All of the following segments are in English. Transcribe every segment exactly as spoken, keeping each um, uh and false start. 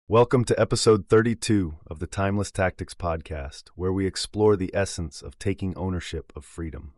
Welcome to episode thirty-two of the Timeless Tactics podcast, where we explore the essence of taking ownership of freedom.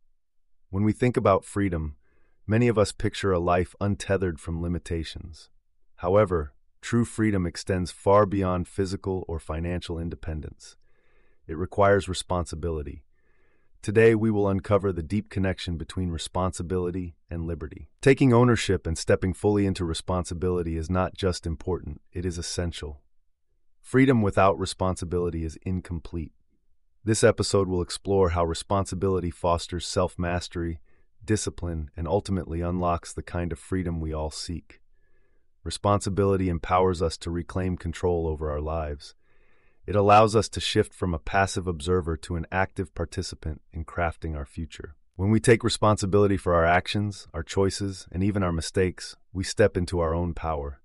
When we think about freedom, many of us picture a life untethered from limitations. However, true freedom extends far beyond physical or financial independence. It requires responsibility. Today, we will uncover the deep connection between responsibility and liberty. Taking ownership and stepping fully into responsibility is not just important, it is essential. Freedom without responsibility is incomplete. This episode will explore how responsibility fosters self-mastery, discipline, and ultimately unlocks the kind of freedom we all seek. Responsibility empowers us to reclaim control over our lives. It allows us to shift from a passive observer to an active participant in crafting our future. When we take responsibility for our actions, our choices, and even our mistakes, we step into our own power.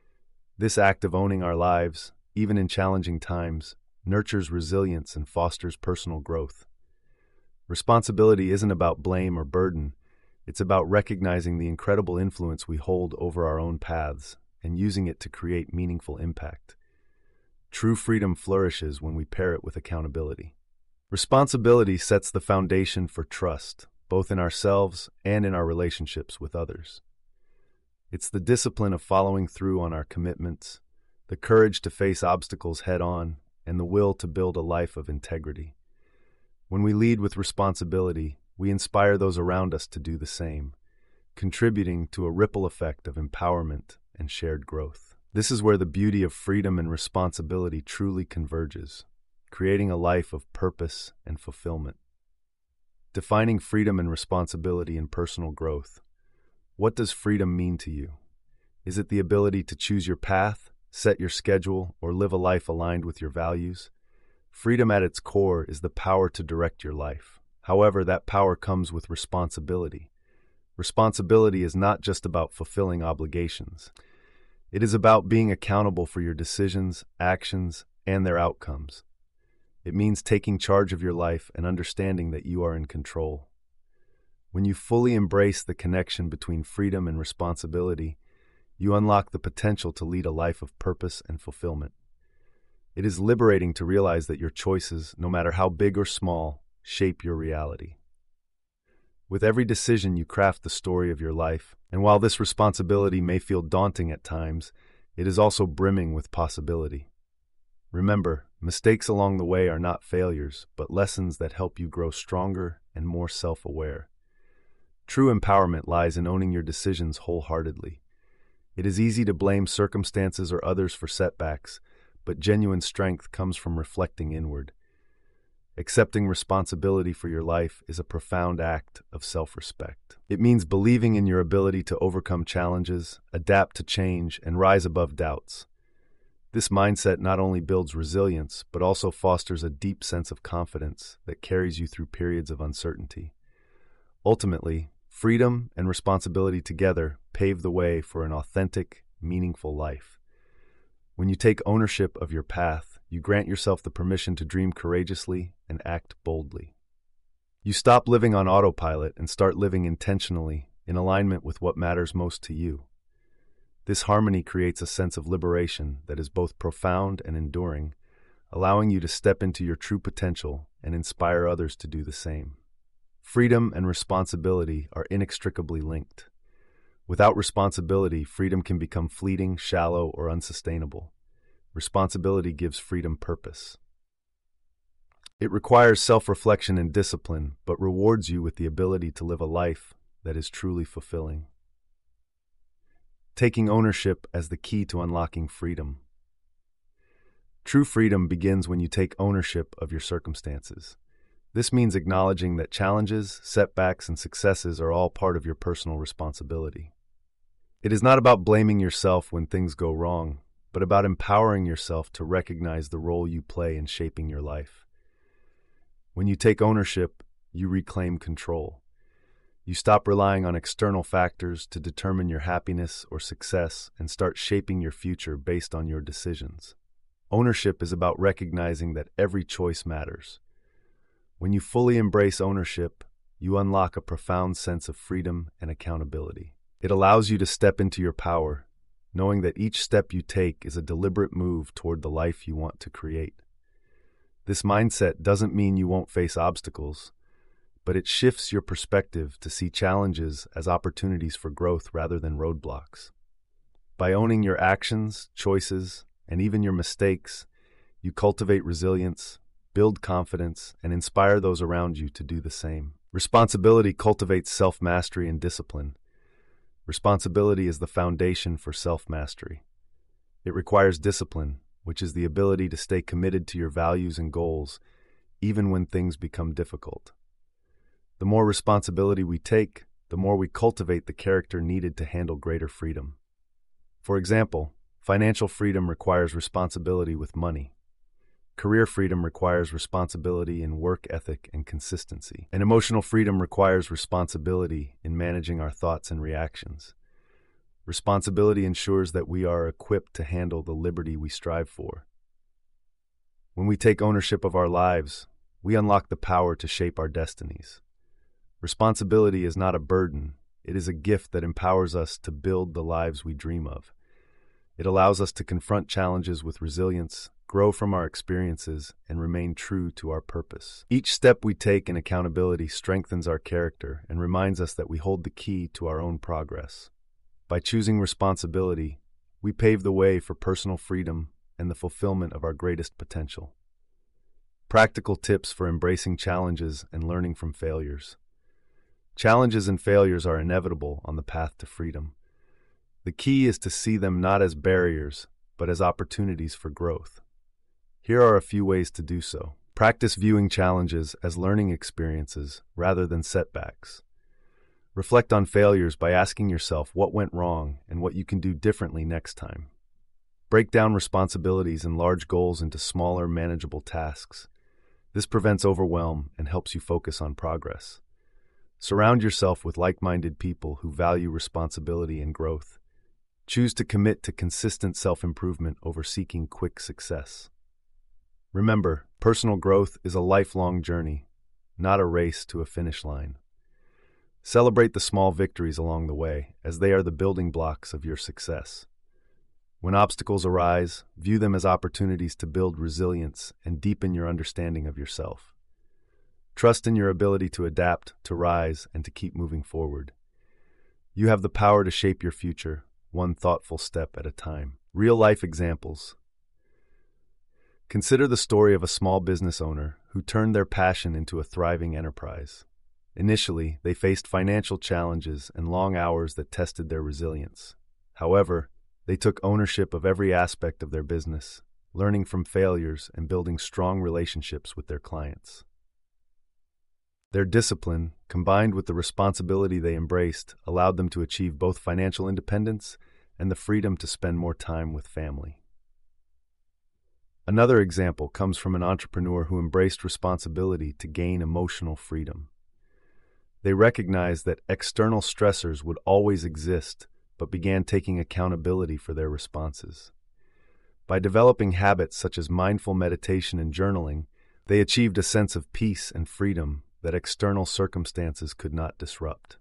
This act of owning our lives, even in challenging times, nurtures resilience and fosters personal growth. Responsibility isn't about blame or burden. It's about recognizing the incredible influence we hold over our own paths and using it to create meaningful impact. True freedom flourishes when we pair it with accountability. Responsibility sets the foundation for trust, both in ourselves and in our relationships with others. It's the discipline of following through on our commitments, the courage to face obstacles head-on, and the will to build a life of integrity. When we lead with responsibility, we inspire those around us to do the same, contributing to a ripple effect of empowerment and shared growth. This is where the beauty of freedom and responsibility truly converges, creating a life of purpose and fulfillment. Defining freedom and responsibility in personal growth. What does freedom mean to you? Is it the ability to choose your path, set your schedule, or live a life aligned with your values? Freedom at its core is the power to direct your life. However, that power comes with responsibility. Responsibility is not just about fulfilling obligations. It is about being accountable for your decisions, actions, and their outcomes. It means taking charge of your life and understanding that you are in control. When you fully embrace the connection between freedom and responsibility, you unlock the potential to lead a life of purpose and fulfillment. It is liberating to realize that your choices, no matter how big or small, shape your reality. With every decision, you craft the story of your life, and while this responsibility may feel daunting at times, it is also brimming with possibility. Remember, mistakes along the way are not failures, but lessons that help you grow stronger and more self-aware. True empowerment lies in owning your decisions wholeheartedly. It is easy to blame circumstances or others for setbacks, but genuine strength comes from reflecting inward. Accepting responsibility for your life is a profound act of self-respect. It means believing in your ability to overcome challenges, adapt to change, and rise above doubts. This mindset not only builds resilience, but also fosters a deep sense of confidence that carries you through periods of uncertainty. Ultimately, freedom and responsibility together pave the way for an authentic, meaningful life. When you take ownership of your path, you grant yourself the permission to dream courageously and act boldly. You stop living on autopilot and start living intentionally, in alignment with what matters most to you. This harmony creates a sense of liberation that is both profound and enduring, allowing you to step into your true potential and inspire others to do the same. Freedom and responsibility are inextricably linked. Without responsibility, freedom can become fleeting, shallow, or unsustainable. Responsibility gives freedom purpose. It requires self-reflection and discipline, but rewards you with the ability to live a life that is truly fulfilling. Taking ownership as the key to unlocking freedom. True freedom begins when you take ownership of your circumstances. This means acknowledging that challenges, setbacks, and successes are all part of your personal responsibility. It is not about blaming yourself when things go wrong, but about empowering yourself to recognize the role you play in shaping your life. When you take ownership, you reclaim control. You stop relying on external factors to determine your happiness or success and start shaping your future based on your decisions. Ownership is about recognizing that every choice matters. When you fully embrace ownership, you unlock a profound sense of freedom and accountability. It allows you to step into your power, knowing that each step you take is a deliberate move toward the life you want to create. This mindset doesn't mean you won't face obstacles, but it shifts your perspective to see challenges as opportunities for growth rather than roadblocks. By owning your actions, choices, and even your mistakes, you cultivate resilience, build confidence, and inspire those around you to do the same. Responsibility cultivates self-mastery and discipline. Responsibility is the foundation for self-mastery. It requires discipline, which is the ability to stay committed to your values and goals, even when things become difficult. The more responsibility we take, the more we cultivate the character needed to handle greater freedom. For example, financial freedom requires responsibility with money. Career freedom requires responsibility in work ethic and consistency. And emotional freedom requires responsibility in managing our thoughts and reactions. Responsibility ensures that we are equipped to handle the liberty we strive for. When we take ownership of our lives, we unlock the power to shape our destinies. Responsibility is not a burden, it is a gift that empowers us to build the lives we dream of. It allows us to confront challenges with resilience, grow from our experiences, and remain true to our purpose. Each step we take in accountability strengthens our character and reminds us that we hold the key to our own progress. By choosing responsibility, we pave the way for personal freedom and the fulfillment of our greatest potential. Practical tips for embracing challenges and learning from failures. Challenges and failures are inevitable on the path to freedom. The key is to see them not as barriers, but as opportunities for growth. Here are a few ways to do so. Practice viewing challenges as learning experiences rather than setbacks. Reflect on failures by asking yourself what went wrong and what you can do differently next time. Break down responsibilities and large goals into smaller, manageable tasks. This prevents overwhelm and helps you focus on progress. Surround yourself with like-minded people who value responsibility and growth. Choose to commit to consistent self-improvement over seeking quick success. Remember, personal growth is a lifelong journey, not a race to a finish line. Celebrate the small victories along the way, as they are the building blocks of your success. When obstacles arise, view them as opportunities to build resilience and deepen your understanding of yourself. Trust in your ability to adapt, to rise, and to keep moving forward. You have the power to shape your future, one thoughtful step at a time. Real-life examples. Consider the story of a small business owner who turned their passion into a thriving enterprise. Initially, they faced financial challenges and long hours that tested their resilience. However, they took ownership of every aspect of their business, learning from failures and building strong relationships with their clients. Their discipline, combined with the responsibility they embraced, allowed them to achieve both financial independence and the freedom to spend more time with family. Another example comes from an entrepreneur who embraced responsibility to gain emotional freedom. They recognized that external stressors would always exist, but began taking accountability for their responses. By developing habits such as mindful meditation and journaling, they achieved a sense of peace and freedom that external circumstances could not disrupt.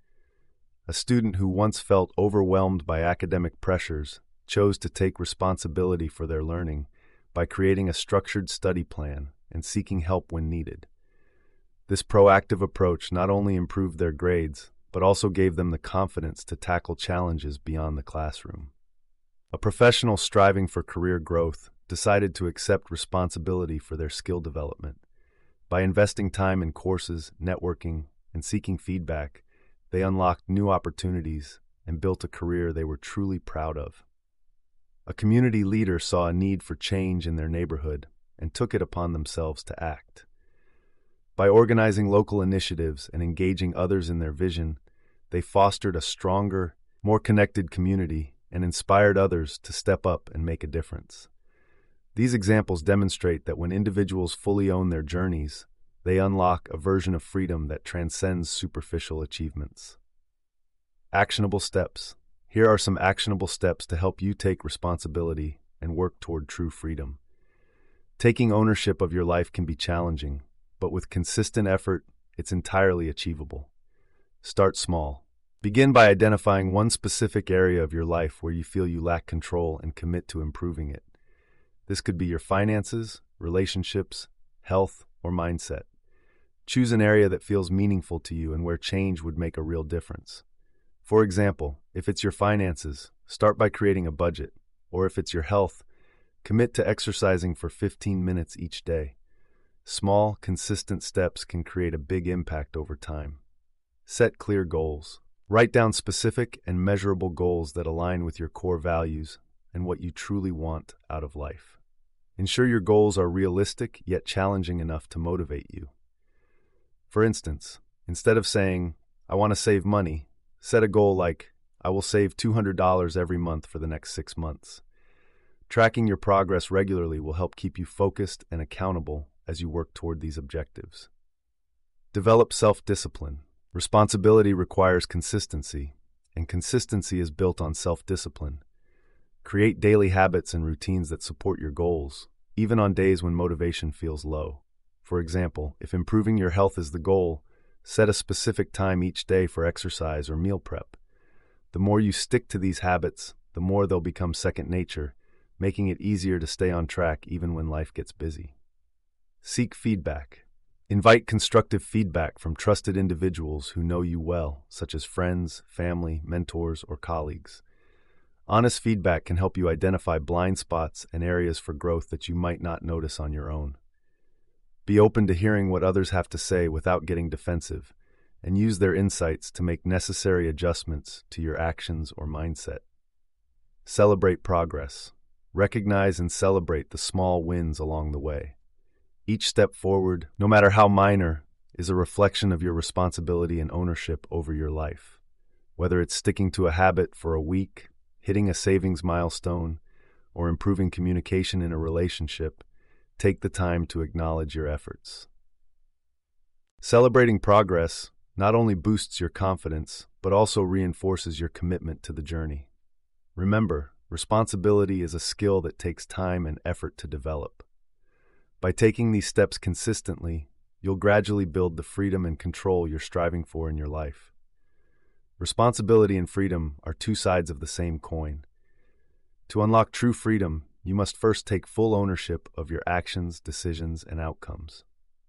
A student who once felt overwhelmed by academic pressures chose to take responsibility for their learning by creating a structured study plan and seeking help when needed. This proactive approach not only improved their grades, but also gave them the confidence to tackle challenges beyond the classroom. A professional striving for career growth decided to accept responsibility for their skill development. By investing time in courses, networking, and seeking feedback, they unlocked new opportunities and built a career they were truly proud of. A community leader saw a need for change in their neighborhood and took it upon themselves to act. By organizing local initiatives and engaging others in their vision, they fostered a stronger, more connected community and inspired others to step up and make a difference. These examples demonstrate that when individuals fully own their journeys, they unlock a version of freedom that transcends superficial achievements. Actionable steps. Here are some actionable steps to help you take responsibility and work toward true freedom. Taking ownership of your life can be challenging, but with consistent effort, it's entirely achievable. Start small. Begin by identifying one specific area of your life where you feel you lack control and commit to improving it. This could be your finances, relationships, health, or mindset. Choose an area that feels meaningful to you and where change would make a real difference. For example, if it's your finances, start by creating a budget, or if it's your health, commit to exercising for fifteen minutes each day. Small, consistent steps can create a big impact over time. Set clear goals. Write down specific and measurable goals that align with your core values and what you truly want out of life. Ensure your goals are realistic yet challenging enough to motivate you. For instance, instead of saying, "I want to save money," set a goal like, "I will save two hundred dollars every month for the next six months." Tracking your progress regularly will help keep you focused and accountable as you work toward these objectives. Develop self-discipline. Responsibility requires consistency, and consistency is built on self-discipline. Create daily habits and routines that support your goals, even on days when motivation feels low. For example, if improving your health is the goal, set a specific time each day for exercise or meal prep. The more you stick to these habits, the more they'll become second nature, making it easier to stay on track even when life gets busy. Seek feedback. Invite constructive feedback from trusted individuals who know you well, such as friends, family, mentors, or colleagues. Honest feedback can help you identify blind spots and areas for growth that you might not notice on your own. Be open to hearing what others have to say without getting defensive, and use their insights to make necessary adjustments to your actions or mindset. Celebrate progress. Recognize and celebrate the small wins along the way. Each step forward, no matter how minor, is a reflection of your responsibility and ownership over your life. Whether it's sticking to a habit for a week, hitting a savings milestone, or improving communication in a relationship, take the time to acknowledge your efforts. Celebrating progress not only boosts your confidence, but also reinforces your commitment to the journey. Remember, responsibility is a skill that takes time and effort to develop. By taking these steps consistently, you'll gradually build the freedom and control you're striving for in your life. Responsibility and freedom are two sides of the same coin. To unlock true freedom, you must first take full ownership of your actions, decisions, and outcomes.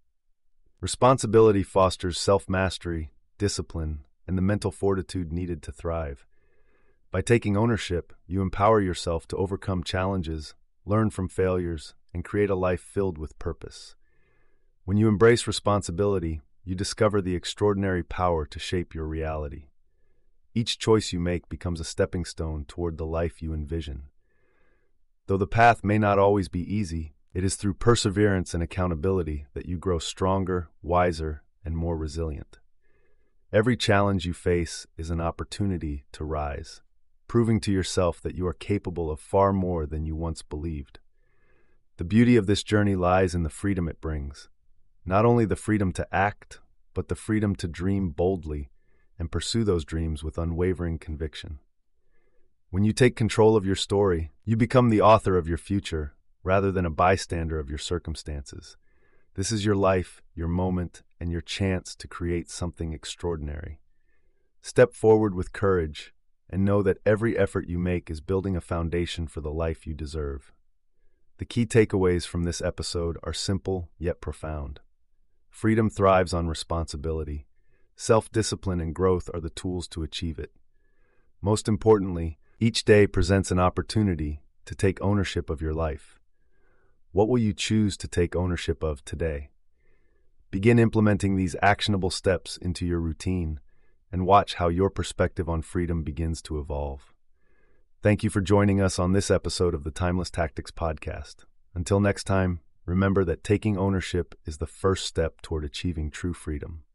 Responsibility fosters self-mastery, discipline, and the mental fortitude needed to thrive. By taking ownership, you empower yourself to overcome challenges, learn from failures, and create a life filled with purpose. When you embrace responsibility, you discover the extraordinary power to shape your reality. Each choice you make becomes a stepping stone toward the life you envision. Though the path may not always be easy, it is through perseverance and accountability that you grow stronger, wiser, and more resilient. Every challenge you face is an opportunity to rise, proving to yourself that you are capable of far more than you once believed. The beauty of this journey lies in the freedom it brings. Not only the freedom to act, but the freedom to dream boldly and pursue those dreams with unwavering conviction. When you take control of your story, you become the author of your future, rather than a bystander of your circumstances. This is your life, your moment, and your chance to create something extraordinary. Step forward with courage, and know that every effort you make is building a foundation for the life you deserve. The key takeaways from this episode are simple yet profound. Freedom thrives on responsibility. Self-discipline and growth are the tools to achieve it. Most importantly, each day presents an opportunity to take ownership of your life. What will you choose to take ownership of today? Begin implementing these actionable steps into your routine and watch how your perspective on freedom begins to evolve. Thank you for joining us on this episode of the Timeless Tactics Podcast. Until next time, remember that taking ownership is the first step toward achieving true freedom.